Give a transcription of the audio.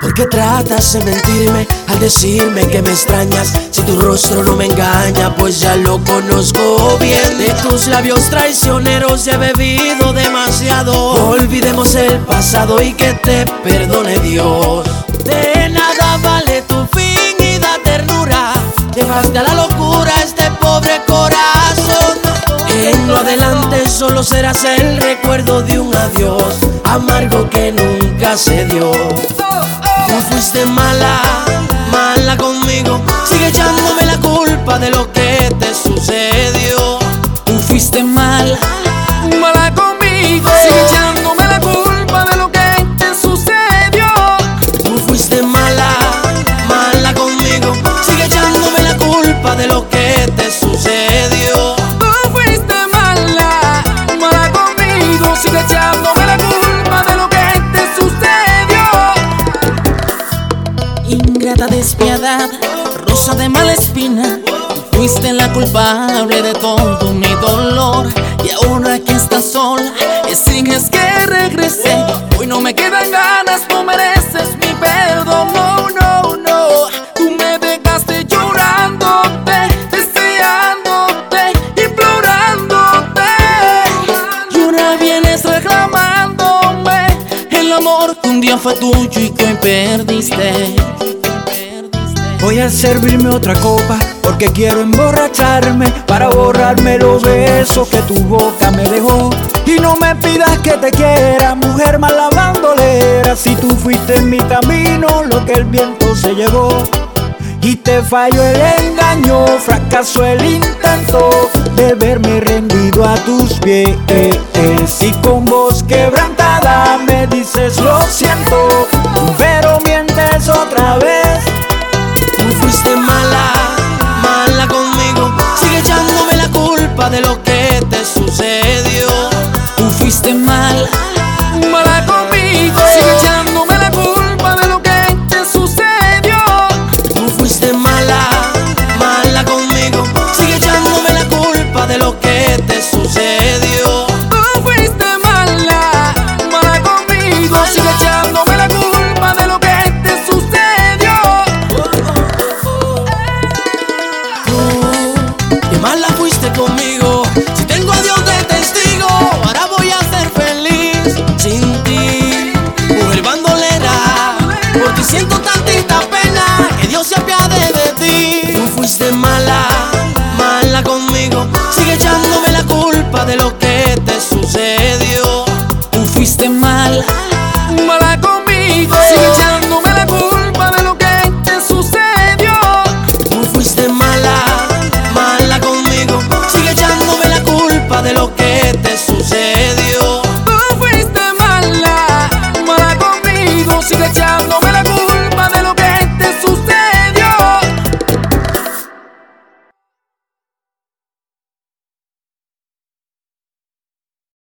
¿Por qué tratas de mentirme al decirme que me extrañas? Si tu rostro no me engaña, pues ya lo conozco bien. De tus labios traicioneros ya he bebido demasiado. Olvidemos el pasado y que te perdone Dios. De nada vale tu fingida ternura, llevaste a la locura este pobre corazón. En lo adelante solo serás el recuerdo de un adiós amargo que nunca se dio. Tú fuiste mala, mala conmigo, sigue echándome la culpa de lo que te sucedió. Tú fuiste mala, mala conmigo, sigue echándome la culpa de lo que te sucedió. Tú fuiste mala, mala conmigo, sigue echándome la culpa de lo que te sucedió. Tú fuiste mala, mala conmigo, sigue echándome la culpa de lo que te sucedió. Ingrata despiadada, rosa de mala espina, fuiste la culpable de todo mi dolor. Y ahora que estás sola, exiges que regrese. Hoy no me quedan ganas, no mereces mi perdón. No, no, no. Tú me dejaste llorándote, deseándote, implorándote. Y ahora vienes reclamándome el amor que un día fue tuyo y que hoy perdiste. Voy a servirme otra copa porque quiero emborracharme para borrarme los besos que tu boca me dejó. Y no me pidas que te quiera, mujer mala bandolera, si tú fuiste en mi camino lo que el viento se llevó. Y te falló el engaño, fracasó el intento de verme rendido a tus pies. Y con voz quebrantada me dices lo siento.